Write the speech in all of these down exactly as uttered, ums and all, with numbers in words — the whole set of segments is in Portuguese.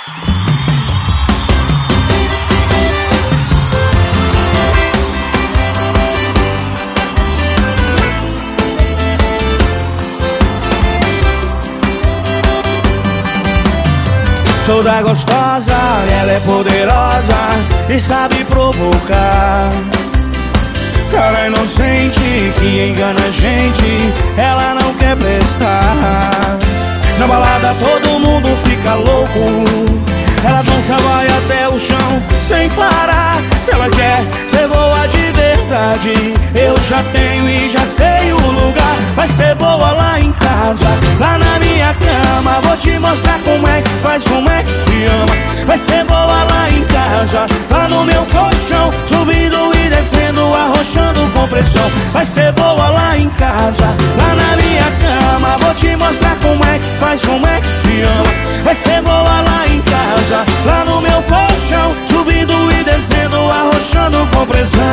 Toda gostosa, ela é poderosa e sabe provocar. Cara inocente que engana a gente, ela não quer prestar. Na balada todo mundo fica louco, ela dança, vai até o chão sem parar. Se ela quer ser boa de verdade, eu já tenho e já sei o lugar. Vai ser boa lá em casa, lá na minha cama. Vou te mostrar como é que faz, como é que se ama. Vai ser boa lá em casa, lá no meu colchão, subindo e descendo, arrochando com pressão. Vai ser boa lá em casa, lá na minha cama. Vou te mostrar como é que faz, como é que se ama. Vai ser boa lá em casa, lá no meu colchão, subindo e descendo, arrochando com pressão.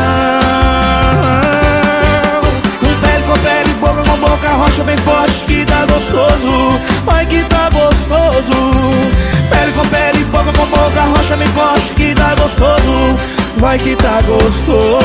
Pele com pele, boca com boca, rocha bem forte que tá gostoso. Vai que tá gostoso. Pele com pele, boca com boca, rocha bem forte que tá gostoso. Vai que tá gostoso.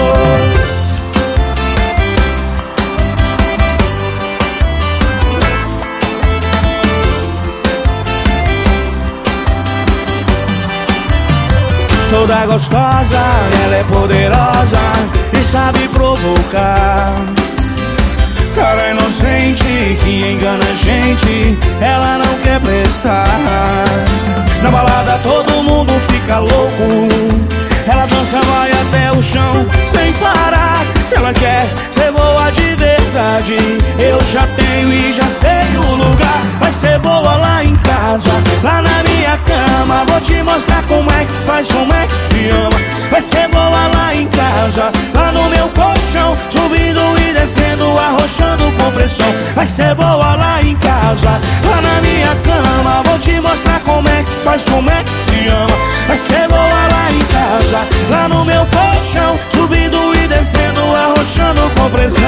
Toda gostosa, ela é poderosa e sabe provocar. Cara inocente que engana a gente, ela não quer prestar. Na balada todo mundo fica louco, ela dança, vai até o chão sem parar. Se ela quer ser boa de verdade, eu já tenho e já sei o lugar. Vai ser boa lá em casa, lá na minha cama. Vou te mostrar como é que faz, como é que se ama. Vai ser boa lá em casa, lá no meu colchão, subindo e descendo, arrochando com pressão. Vai ser boa lá em casa, lá na minha cama. Vou te mostrar como é que faz, como é que se ama. Vai ser boa lá em casa, lá no meu colchão, subindo e descendo, arrochando com pressão.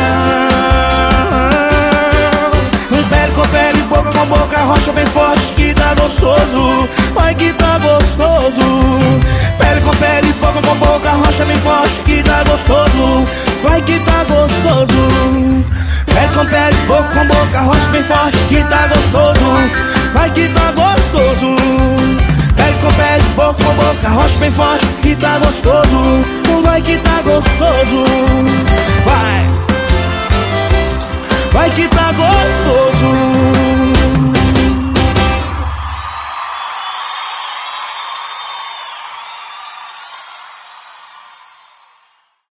Pele com pele, boca com boca, rocha bem forte que tá gostoso. Vai que tá gostoso. Pele com pele, boca com boca, rocha bem forte que tá gostoso. Vai que tá gostoso. Pele com pele, boca com boca, rocha bem forte que tá gostoso. Vai que tá gostoso. Pele com pele, boca com boca, rocha bem forte que tá gostoso. Vai que tá gostoso. Vai. Vai que tá gostoso.